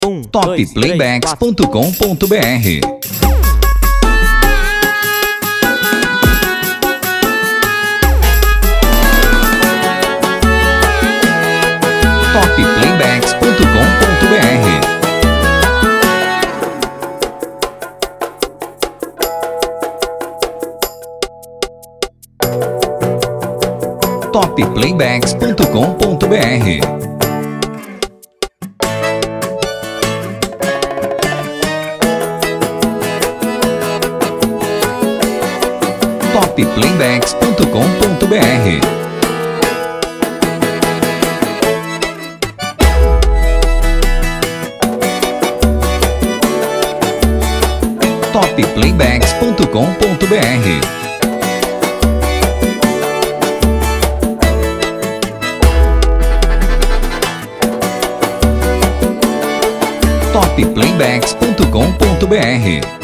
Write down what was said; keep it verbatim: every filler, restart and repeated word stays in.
Um, top playbacks ponto com ponto br. top playbacks ponto com ponto br. top playbacks ponto com ponto br. top playbacks ponto com ponto br. top playbacks ponto com ponto br. top playbacks ponto com ponto br.